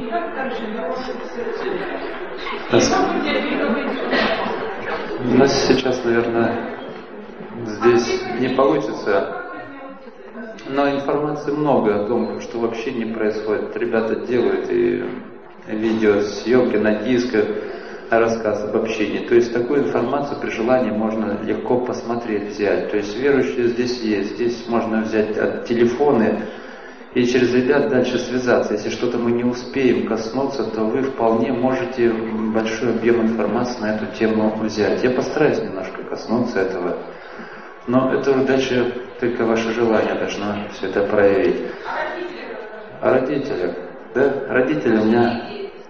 У нас сейчас, наверное, здесь не получится, но информации много о том, что вообще не происходит. Ребята делают и видеосъемки на дисках, рассказ об общении. То есть такую информацию при желании можно легко посмотреть, взять. То есть верующие здесь есть. Здесь можно взять телефоны и через ребят дальше связаться. Если что-то мы не успеем коснуться, то вы вполне можете большой объем информации на эту тему взять. Я постараюсь немножко коснуться этого. Но это уже дальше только ваше желание должно все это проявить. О родителях. Да? Родители у меня...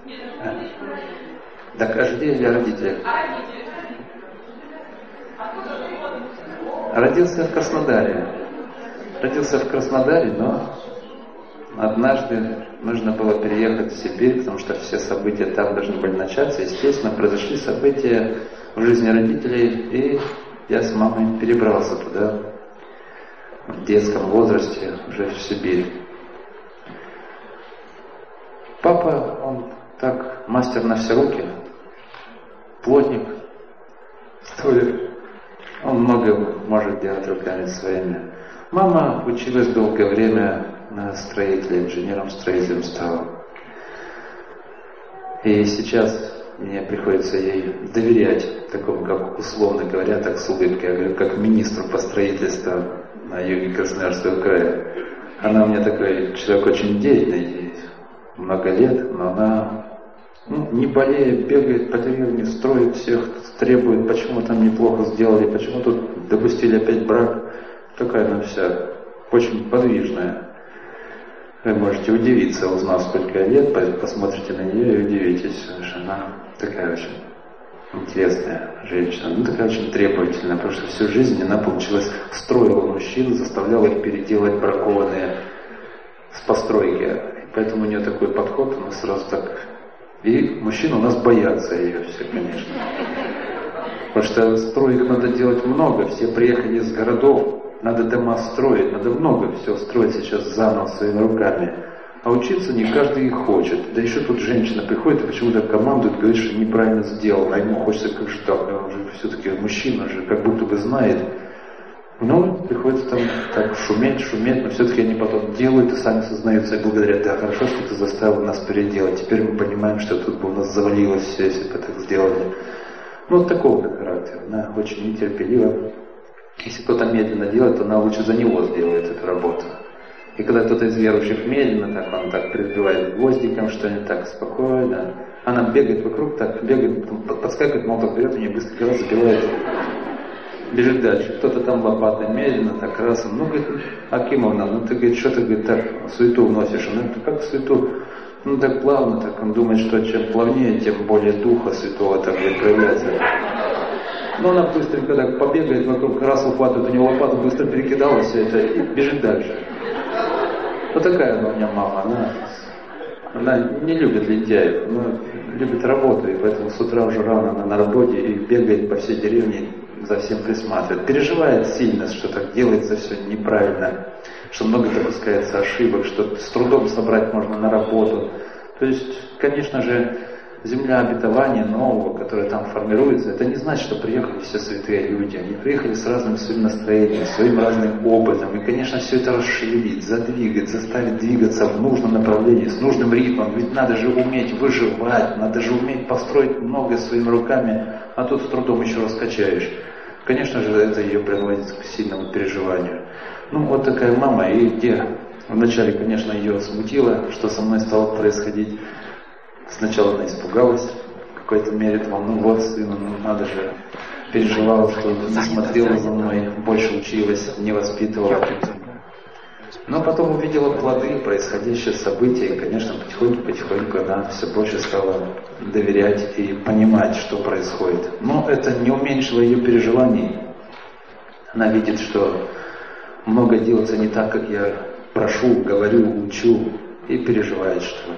Так, о жде или о родителях? Родился в Краснодаре. Родился в Краснодаре, но однажды нужно было переехать в Сибирь, потому что все события там должны были начаться. Естественно, произошли события в жизни родителей, и я с мамой перебрался туда в детском возрасте, уже в Сибирь. Папа, он так мастер на все руки, плотник, столер. Он много может делать руками своими. Мама училась долгое время на строителя, инженером-строителем стала. И сейчас мне приходится ей доверять, такому, как условно говоря, так с улыбкой, я говорю, как министру по строительству на юге Красноярского края. Она у меня такой человек очень деятельный, много лет, но она не болеет, бегает по деревне, строит всех, требует, почему там неплохо сделали, почему тут допустили опять брак. Такая она вся, очень подвижная. Вы можете удивиться, узнав сколько лет, посмотрите на нее и удивитесь, что она такая очень интересная женщина, такая очень требовательная, потому что всю жизнь она, получилось, строила мужчин, заставляла их переделать бракованные с постройки. И поэтому у нее такой подход, она сразу так... И мужчины у нас боятся ее все, конечно. Потому что строек надо делать много, все приехали из городов, надо дома строить, надо много все строить сейчас заново своими руками. А учиться не каждый и хочет. Да еще тут женщина приходит и почему-то командует, говорит, что неправильно сделано. А ему хочется, как же так, он же все-таки мужчина же, как будто бы знает. Ну, приходится там так шуметь, но все-таки они потом делают и сами сознаются и благодарят. Да, хорошо, что ты заставил нас переделать. Теперь мы понимаем, что тут бы у нас завалилось все, если бы так сделали. Ну, вот такого характера. Она очень нетерпелива. Если кто-то медленно делает, то она лучше за него сделает эту работу. И когда кто-то из верующих медленно, так он так прибивает гвоздиком что-нибудь так спокойно, она бегает вокруг, так бегает, подскакивает, молоток берет, у нее быстро раз забивает, бежит дальше. Кто-то там лопатой медленно, так раз, ну, говорит, Акимовна, ну ты, говорит, что ты, говорит, так суету вносишь? Ну, как суету? Ну, так плавно, так он думает, что чем плавнее, тем более духа святого так говорит, проявляется. Но она быстренько так побегает вокруг, раз ухватывает у него лопату, быстро перекидала все это и бежит дальше. Вот такая она у меня мама, она не любит лентяев, она любит работу, и поэтому с утра уже рано она на работе и бегает по всей деревне, за всем присматривает. Переживает сильно, что так делается все неправильно, что много допускается ошибок, что с трудом собрать можно на работу. То есть, конечно же, земля обетования нового, которая там формируется, это не значит, что приехали все святые люди. Они приехали с разным своим настроением, своим разным опытом. И, конечно, все это расшевелить, задвигать, заставить двигаться в нужном направлении, с нужным ритмом. Ведь надо же уметь выживать, надо же уметь построить многое своими руками, а тут с трудом еще раскачаешь. Конечно же, это ее приводит к сильному переживанию. Ну, вот такая мама, и где вначале, конечно, ее смутило, что со мной стало происходить. Сначала она испугалась, в какой-то мере, ну вот сына, ну надо же, переживала, что не смотрела за мной, больше училась, не воспитывала. Но потом увидела плоды, происходящие события, и, конечно, потихоньку она все больше стала доверять и понимать, что происходит. Но это не уменьшило ее переживаний. Она видит, что много делается не так, как я прошу, говорю, учу, и переживает, что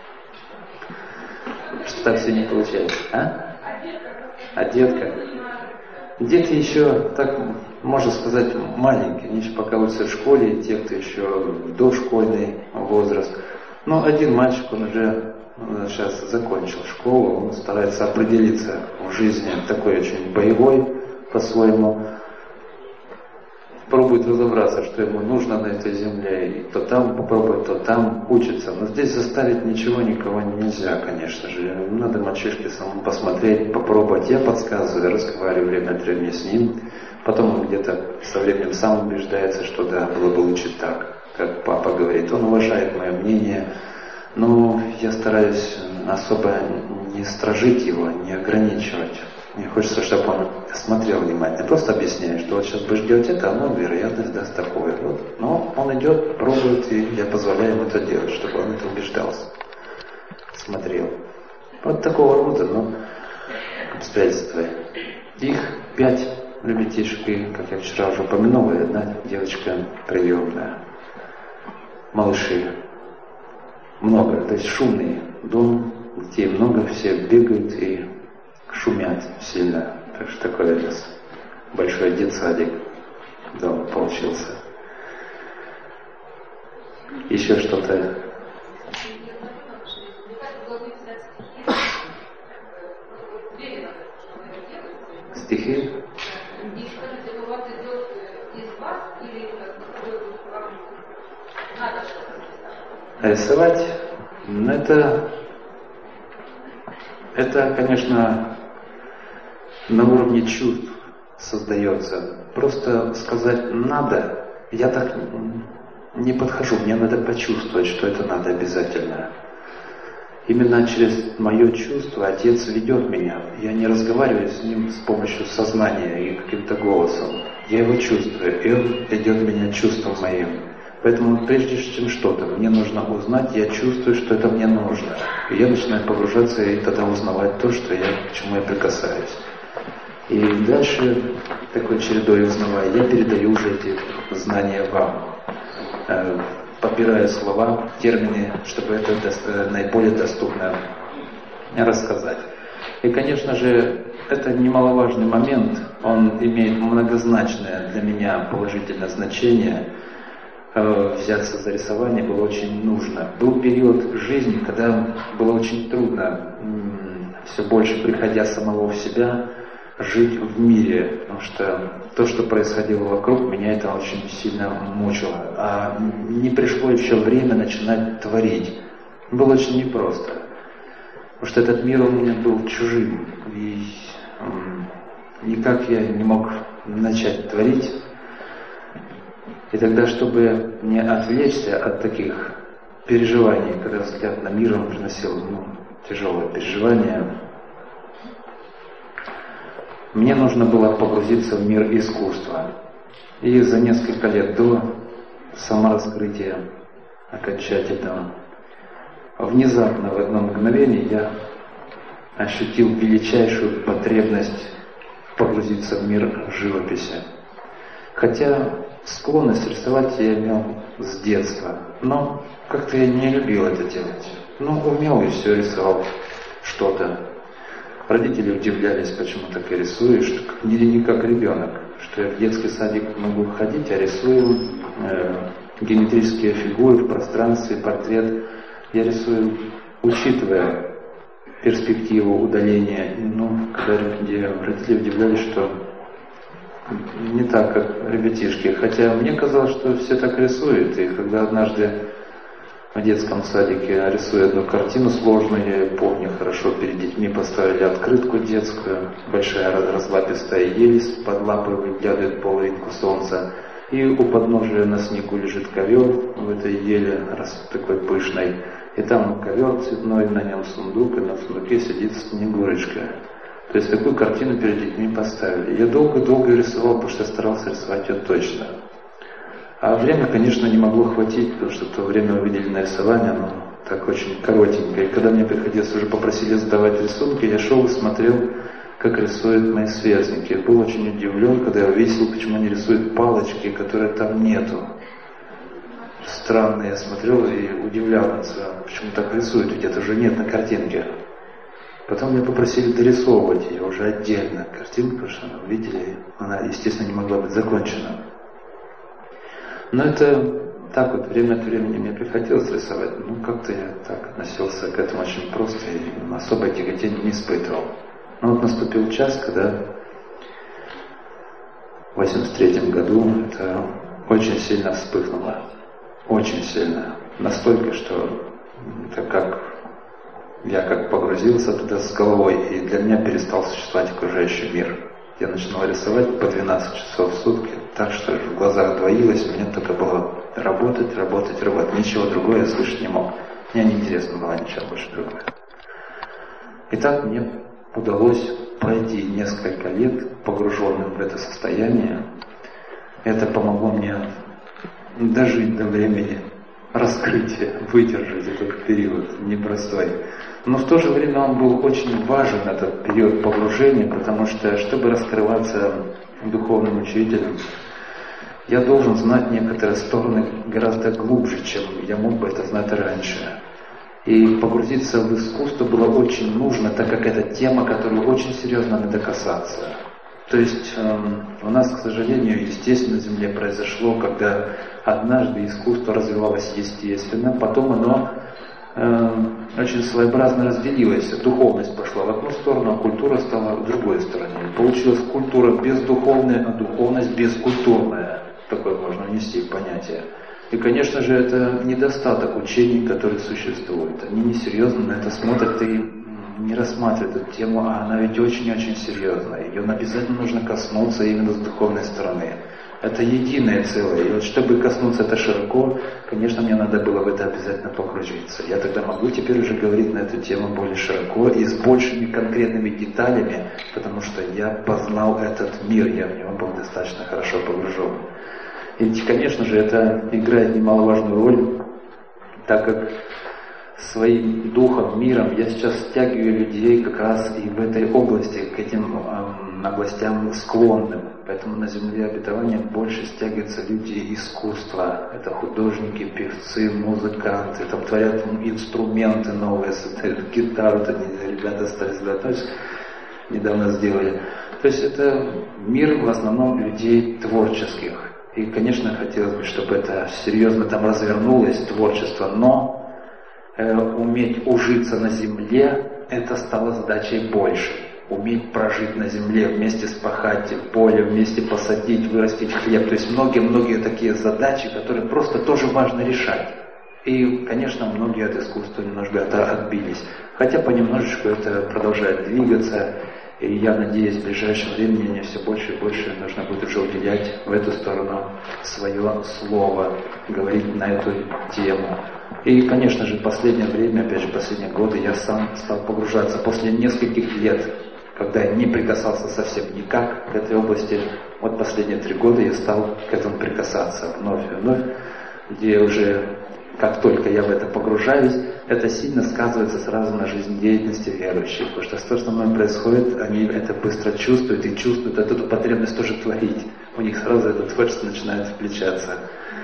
так все не получается. А детка? Дети еще, так можно сказать, маленькие, они еще пока учатся в школе, те, кто еще дошкольный возраст. Но один мальчик, он уже сейчас закончил школу, он старается определиться в жизни, такой очень боевой по-своему, пробует разобраться, что ему нужно на этой земле, и то там попробует, то там учится. Но здесь заставить ничего никого нельзя, конечно же. Надо мальчишке самому посмотреть, попробовать. Я подсказываю, разговариваю время от времени с ним. Потом он где-то со временем сам убеждается, что да, было бы лучше так, как папа говорит. Он уважает мое мнение, но я стараюсь особо не стражить его, не ограничивать. Мне хочется, чтобы он смотрел внимательно. Просто объясняю, что вот сейчас будешь делать это, оно вероятность даст такое. Вот. Но он идет, пробует, и я позволяю ему это делать, чтобы он это убеждался. Смотрел. Вот такого рода, обстоятельства. Их 5 ребятишек, и, как я вчера уже упомянул, и 1 девочка приемная. Малыши. Много, то есть шумный дом, детей много, все бегают и шумят сильно. Так что такой у нас большой детсадик дом получился. Еще что-то? Стихи? Рисовать, это, конечно, на уровне чувств создается. Просто сказать «надо», я так не подхожу, мне надо почувствовать, что это надо обязательно. Именно через мое чувство Отец ведет меня. Я не разговариваю с Ним с помощью сознания и каким-то голосом. Я Его чувствую, и Он ведет меня чувством моим. Поэтому прежде чем что-то мне нужно узнать, я чувствую, что это мне нужно. И я начинаю погружаться и тогда узнавать то, к чему я прикасаюсь. И дальше, такой чередой узнавая, я передаю уже эти знания вам. Подбираю слова, термины, чтобы это наиболее доступно рассказать. И, конечно же, это немаловажный момент, он имеет многозначное для меня положительное значение. Взяться за рисование было очень нужно. Был период жизни, когда было очень трудно, все больше приходя самого в себя, жить в мире, потому что то, что происходило вокруг, меня это очень сильно мучило. А не пришло еще время начинать творить. Было очень непросто, потому что этот мир у меня был чужим, и никак я не мог начать творить. И тогда, чтобы не отвлечься от таких переживаний, когда взгляд на мир он приносил тяжелое переживание, мне нужно было погрузиться в мир искусства. И за несколько лет до самораскрытия окончательного, внезапно в одно мгновение я ощутил величайшую потребность погрузиться в мир живописи. Хотя склонность рисовать я имел с детства, но как-то я не любил это делать. Умел и все, рисовал что-то. Родители удивлялись, почему так я рисую, что не как ребенок, что я в детский садик могу ходить, а рисую геометрические фигуры в пространстве, портрет. Я рисую, учитывая перспективу удаления. Когда родители удивлялись, что не так, как ребятишки. Хотя мне казалось, что все так рисуют. И когда однажды в детском садике рисую одну картину сложную, я ее помню хорошо, перед детьми поставили открытку детскую, большая разлапистая ель, под лапой выглядывает половинку солнца, и у подножия на снегу лежит ковер в этой еле, такой пышной, и там ковер цветной, на нем сундук, и на сундуке сидит Снегурочка. То есть такую картину перед детьми поставили. Я долго-долго рисовал, потому что старался рисовать ее точно. А время, конечно, не могло хватить, потому что в то время увидели на рисование, оно так очень коротенькое. И когда мне приходилось, уже попросили сдавать рисунки, я шел и смотрел, как рисуют мои сверстники. Я был очень удивлен, когда я увидел, почему они рисуют палочки, которые там нету. Странно, я смотрел и удивлялся, почему так рисуют, ведь это уже нет на картинке. Потом меня попросили дорисовывать ее уже отдельно, картинку, потому что, видели, она, естественно, не могла быть закончена. Но это так вот время от времени мне приходилось рисовать, как-то я так относился к этому очень просто и особое тяготение не испытывал. Но вот наступил час, когда в 1983 году это очень сильно вспыхнуло. Очень сильно. Настолько, что это я погрузился туда с головой, и для меня перестал существовать окружающий мир. Я начинал рисовать по 12 часов в сутки, так что в глазах двоилось, мне только было работать, ничего другого я слышать не мог. Мне неинтересно было ничего больше другое. И так мне удалось пройти несколько лет, погруженным в это состояние. Это помогло мне дожить до времени раскрытия, выдержать этот период непростой. Но в то же время он был очень важен, этот период погружения, потому что, чтобы раскрываться духовным учителем, я должен знать некоторые стороны гораздо глубже, чем я мог бы это знать раньше. И погрузиться в искусство было очень нужно, так как это тема, которую очень серьезно надо касаться. То есть у нас, к сожалению, естественно, на Земле произошло, когда однажды искусство развивалось естественно, потом оно очень своеобразно разделилось. Духовность пошла в одну сторону, а культура стала в другой стороне. Получилась культура бездуховная, а духовность бескультурная. Такое можно внести в понятие. И, конечно же, это недостаток учений, которые существуют. Они несерьезно на это смотрят и не рассматривают эту тему, а она ведь очень-очень серьезная. Ее обязательно нужно коснуться именно с духовной стороны. Это единое целое. И вот чтобы коснуться это широко, конечно, мне надо было в это обязательно погрузиться. Я тогда могу теперь уже говорить на эту тему более широко и с большими конкретными деталями, потому что я познал этот мир, я в него был достаточно хорошо погружен. И, конечно же, это играет немаловажную роль, так как своим духом, миром я сейчас стягиваю людей как раз и в этой области, к этим областям склонным. Поэтому на земле обетования больше стягиваются люди искусства. Это художники, певцы, музыканты, там творят инструменты новые, создают гитару, ребята стали изготовить, недавно сделали. То есть это мир в основном людей творческих. И, конечно, хотелось бы, чтобы это серьезно там развернулось, творчество, но уметь ужиться на земле, это стало задачей больше. Уметь прожить на земле, вместе спахать поле, вместе посадить, вырастить хлеб. То есть многие-многие такие задачи, которые просто тоже важно решать. И, конечно, многие от искусства немножко отбились. Хотя понемножечку это продолжает двигаться. И я надеюсь, в ближайшем времени мне все больше и больше нужно будет уже уделять в эту сторону свое слово, говорить на эту тему. И, конечно же, в последнее время, опять же, последние годы я сам стал погружаться после нескольких лет, когда я не прикасался совсем никак к этой области. Вот последние 3 года я стал к этому прикасаться вновь и вновь, где уже, как только я в это погружаюсь, это сильно сказывается сразу на жизнедеятельности верующих, потому что то, что со мной происходит, они это быстро чувствуют и чувствуют эту потребность тоже творить. У них сразу это творчество начинает включаться.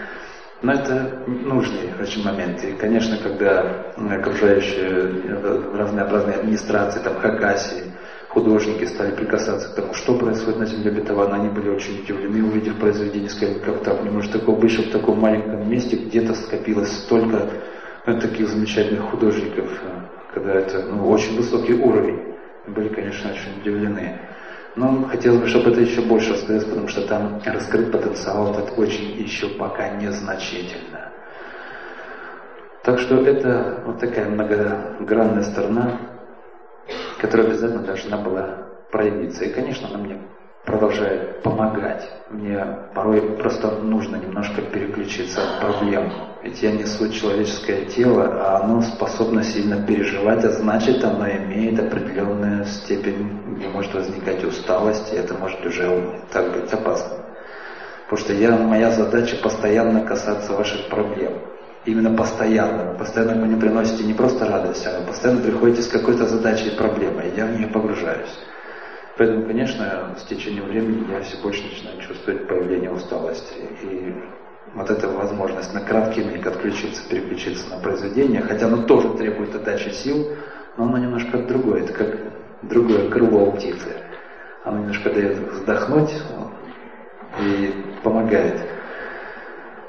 Но это нужный очень момент. И, конечно, когда окружающие разнообразные администрации, там Хакасии, художники стали прикасаться к тому, что происходит на земле обетованной, они были очень удивлены, увидев произведение, сказали, как так, не может такого быть, что в таком маленьком месте где-то скопилось столько таких замечательных художников, когда это очень высокий уровень. Были, конечно, очень удивлены. Но хотелось бы, чтобы это еще больше раскрылось, потому что там раскрыт потенциал этот очень еще пока незначительно. Так что это вот такая многогранная сторона, которая обязательно должна была проявиться. И, конечно, она мне продолжает помогать. Мне порой просто нужно немножко переключиться от проблем. Ведь я несу человеческое тело, а оно способно сильно переживать, а значит, оно имеет определенную степень, где может возникать усталость, и это может уже так быть опасно. Потому что моя задача постоянно касаться ваших проблем. Именно постоянно. Постоянно вы мне приносите не просто радость, а вы постоянно приходите с какой-то задачей и проблемой, и я в нее погружаюсь. Поэтому, конечно, с течением времени я все больше начинаю чувствовать появление усталости. И вот эта возможность на краткий миг отключиться, переключиться на произведение, хотя оно тоже требует отдачи сил, но оно немножко другое. Это как другое крыло у птицы. Оно немножко дает вздохнуть и помогает.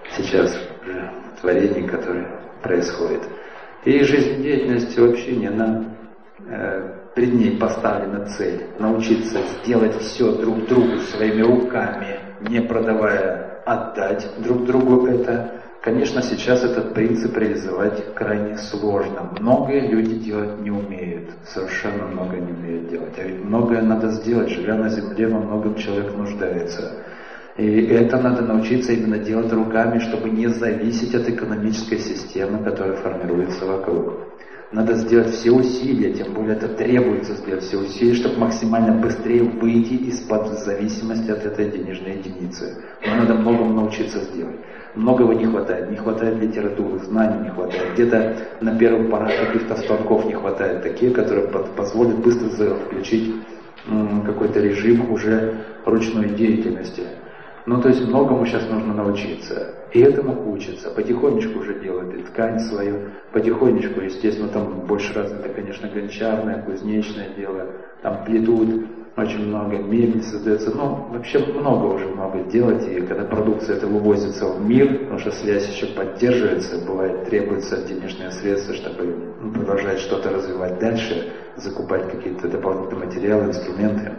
сейчас уже творений, которые происходят. И жизнедеятельность вообще не она, перед ней поставлена цель научиться сделать все друг другу своими руками, не продавая, отдать друг другу это. Конечно, сейчас этот принцип реализовать крайне сложно. Многое люди делать не умеют, совершенно многое не умеют делать. А ведь многое надо сделать, живя на земле, во многом человек нуждается. И это надо научиться именно делать руками, чтобы не зависеть от экономической системы, которая формируется вокруг. Надо сделать все усилия, тем более это требуется сделать все усилия, чтобы максимально быстрее выйти из-под зависимости от этой денежной единицы. Но надо многому научиться сделать. Многого не хватает литературы, знаний не хватает. Где-то на первых порах каких-то станков не хватает, такие, которые позволят быстро включить какой-то режим уже ручной деятельности. Ну, то есть многому сейчас нужно научиться. И этому учатся. Потихонечку уже делают и ткань свою. Потихонечку, естественно, там больше развито, конечно, гончарное, кузнечное дело. Там плетут очень много, мебель создается. Ну, вообще много делать. И когда продукция это вывозится в мир, потому что связь еще поддерживается, бывает, требуются денежные средства, чтобы продолжать что-то развивать дальше, закупать какие-то дополнительные материалы, инструменты.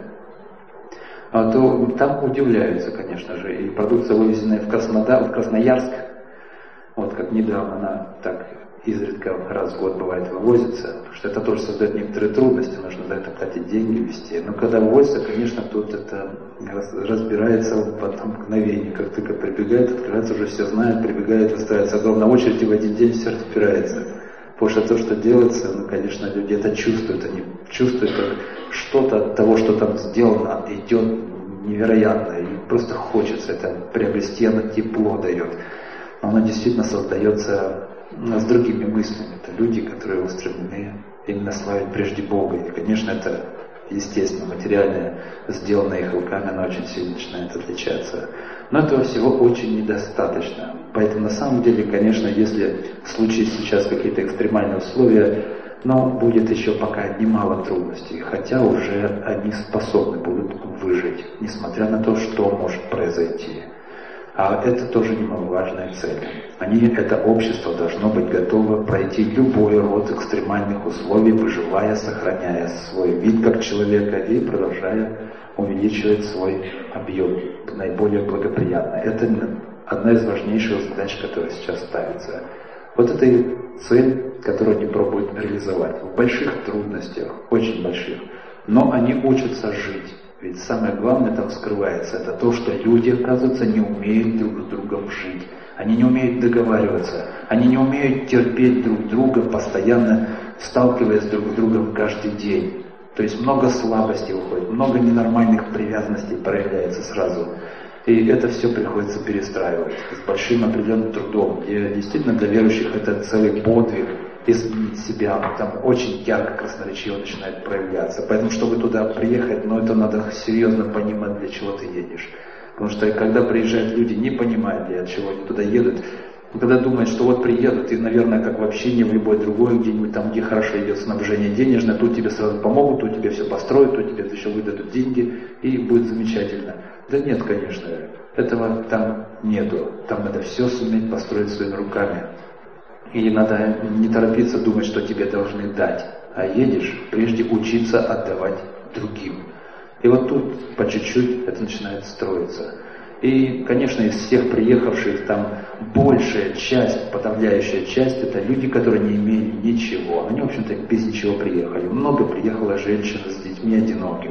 То там удивляются, конечно же, и продукция, вывезенная в Красноярск, вот как недавно она так изредка раз в год бывает вывозится, потому что это тоже создает некоторые трудности, нужно за это платить деньги, везти. Но когда вывозится, конечно, тут это разбирается в одно мгновение, как только прибегает, открывается, уже все знают, прибегает, выстраивается огромная очередь, и в один день все разбирается. Потому что то, что делается, ну, конечно, люди это чувствуют, они чувствуют, как что-то от того, что там сделано, идет невероятно, и просто хочется это приобрести, оно тепло дает. Но оно действительно создается с другими мыслями. Это люди, которые устремлены именно славить прежде Бога. И, конечно, это естественно, материальное, сделанное их руками, оно очень сильно начинает отличаться. Но этого всего очень недостаточно. Поэтому на самом деле, конечно, если случись сейчас какие-то экстремальные условия, но будет еще пока немало трудностей, хотя уже они способны будут выжить, несмотря на то, что может произойти. А это тоже немаловажная цель. Это общество должно быть готово пройти любой род экстремальных условий, выживая, сохраняя свой вид как человека и продолжая увеличивать свой объем наиболее благоприятно. Это одна из важнейших задач, которая сейчас ставится. Вот это и цель, которую они пробуют реализовать. В больших трудностях, очень больших. Но они учатся жить. Ведь самое главное там скрывается, это то, что люди, оказывается, не умеют друг с другом жить. Они не умеют договариваться, они не умеют терпеть друг друга, постоянно сталкиваясь друг с другом каждый день. То есть много слабостей уходит, много ненормальных привязанностей проявляется сразу. И это все приходится перестраивать с большим определенным трудом, где действительно для верующих это целый подвиг. Изменить себя, там очень ярко, красноречиво начинает проявляться. Поэтому, чтобы туда приехать, это надо серьезно понимать, для чего ты едешь. Потому что когда приезжают люди, не понимая, для чего они туда едут, когда думают, что вот приедут, и, наверное, как в общине, в любой другой, где-нибудь там, где хорошо идет снабжение денежное, тут тебе сразу помогут, тут тебе все построят, тут тебе еще выдадут деньги, и будет замечательно. Да нет, конечно, этого там нету. Там надо все суметь построить своими руками. И надо не торопиться думать, что тебе должны дать, а едешь прежде учиться отдавать другим. И вот тут по чуть-чуть это начинает строиться. И, конечно, из всех приехавших там большая часть, подавляющая часть, это люди, которые не имели ничего. Они, в общем-то, без ничего приехали. Много приехало женщин с детьми одиноких.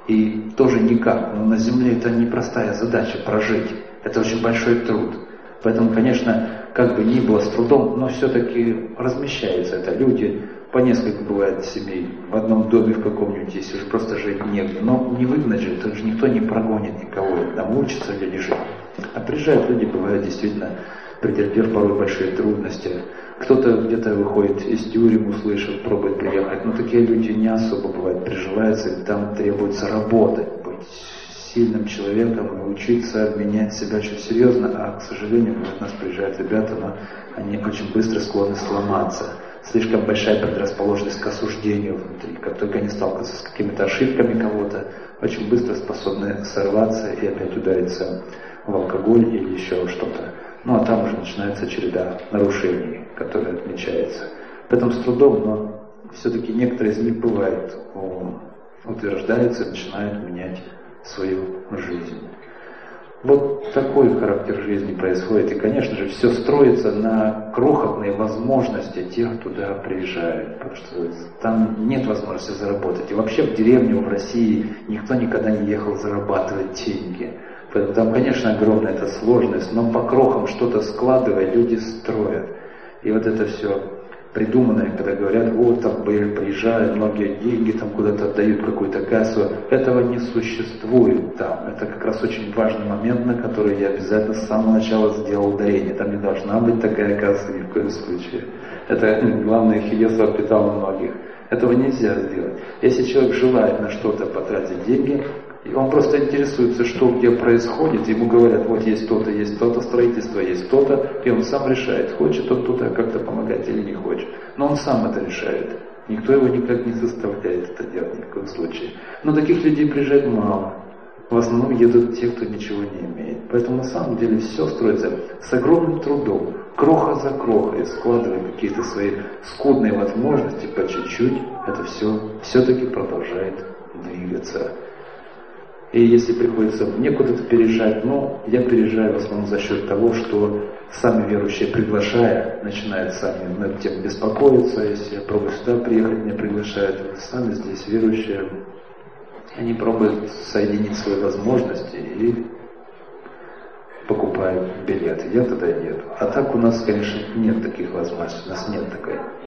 И тоже никак. Но на земле это непростая задача прожить. Это очень большой труд. Поэтому, конечно, как бы ни было с трудом, но все-таки размещаются это люди, по несколько бывает семей, в одном доме в каком-нибудь, если уже просто жить негде. Но не выгнать же, тут же никто не прогонит никого, там учатся люди жить. А приезжают люди, бывают действительно, претерпев порой большие трудности. Кто-то где-то выходит из тюрем, услышав, пробует приехать. Но такие люди не особо бывают, приживаются, и там требуется работать, быть сильным человеком и учиться менять себя очень серьезно, а, к сожалению, когда у нас приезжают ребята, но они очень быстро склонны сломаться. Слишком большая предрасположенность к осуждению внутри. Как только они сталкиваются с какими-то ошибками кого-то, очень быстро способны сорваться и опять удариться в алкоголь или еще что-то. Ну а там уже начинается череда нарушений, которые отмечаются. Поэтому с трудом, но все-таки некоторые из них бывает, утверждаются и начинают менять свою жизнь. Вот такой характер жизни происходит. И, конечно же, все строится на крохотные возможности тех, кто туда приезжает. Потому что там нет возможности заработать. И вообще в деревню, в России никто никогда не ехал зарабатывать деньги. Поэтому там, конечно, огромная эта сложность, но по крохам что-то складывая, люди строят. И вот это все придуманное, когда говорят, вот там приезжают, многие деньги там куда-то отдают, какую-то кассу, этого не существует там. Это как раз очень важный момент, на который я обязательно с самого начала сделал ударение. Там не должна быть такая касса ни в коем случае. Это главное, Хиес воспитал многих. Этого нельзя сделать. Если человек желает на что-то потратить деньги, и он просто интересуется, что где происходит, ему говорят, вот есть то-то, строительство есть то-то, и он сам решает, хочет он туда как-то помогать или не хочет. Но он сам это решает. Никто его никак не заставляет это делать ни в коем случае. Но таких людей приезжает мало. В основном едут те, кто ничего не имеет. Поэтому на самом деле все строится с огромным трудом, кроха за крохой, складывая какие-то свои скудные возможности по чуть-чуть, это все-таки продолжает двигаться. И если приходится мне куда-то переезжать, я переезжаю в основном за счет того, что сами верующие, приглашая, начинают сами над тем беспокоиться. Если я пробую сюда приехать, меня приглашают, сами здесь верующие, они пробуют соединить свои возможности и покупают билеты. Я тогда еду. А так у нас, конечно, нет таких возможностей, у нас нет такой